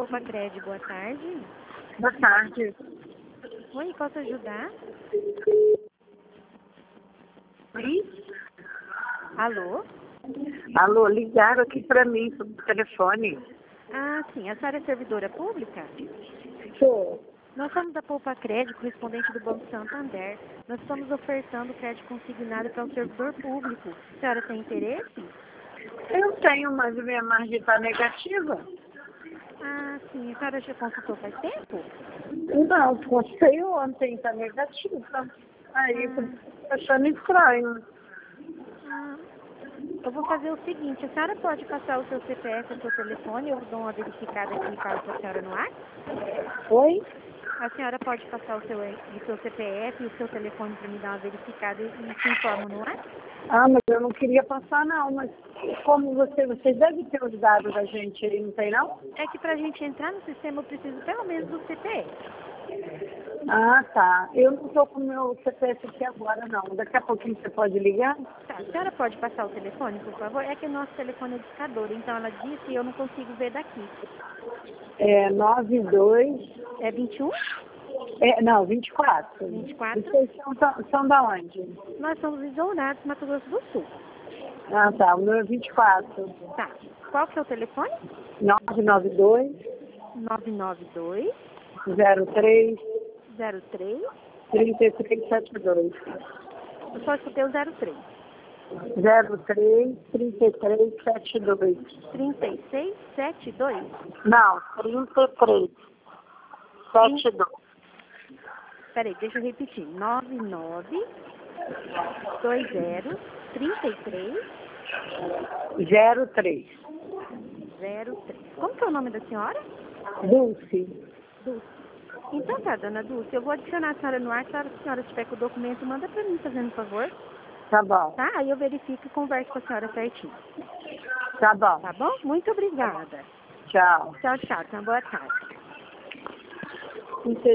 Poupa Crédito, boa tarde. Boa tarde. Oi, posso ajudar? Oi? Alô? Alô, ligaram aqui para mim sobre o telefone. Ah, sim. A senhora é servidora pública? Sou. Nós somos da Poupa Crédito, correspondente do Banco Santander. Nós estamos ofertando crédito consignado para o servidor público. A senhora tem interesse? Eu tenho, mas a minha margem está negativa. Ah, sim. A senhora já consultou faz tempo? Não, postei ontem, está negativa. Aí, tô achando estranho. Ah, eu vou fazer o seguinte. A senhora pode passar o seu CPF e o seu telefone? Eu dou uma verificada aqui e falo com a senhora no ar? Oi? A senhora pode passar o seu CPF e o seu telefone para me dar uma verificada e te informo no ar? Ah, mas eu não queria passar não, mas como vocês devem ter os dados da gente aí, não tem não? É que para a gente entrar no sistema eu preciso pelo menos do CPF. Ah, tá. Eu não estou com o meu CPF aqui agora não. Daqui a pouquinho você pode ligar? Tá, a senhora pode passar o telefone, por favor? É que o nosso telefone é discador, então ela disse e eu não consigo ver daqui. É 92... É 21? Não, 24. 24? Vocês são da onde? Nós somos isolados, Mato Grosso do Sul. Ah, tá. O meu é 24. Tá. Qual que é o telefone? 992 992 03 03. 3372. Eu só escutei o 03. 03 3372. 3672? Não, 33 72. Peraí, deixa eu repetir. 9920 33 03. 03. Como que é o nome da senhora? Dulce. Dulce. Então tá, dona Dulce, eu vou adicionar a senhora no ar. Se a senhora estiver com o documento, manda pra mim, fazendo favor. Tá bom. Tá? Aí eu verifico e converso com a senhora certinho. Tá bom. Tá bom? Muito obrigada. Tchau. Tchau, tchau. Então, boa tarde.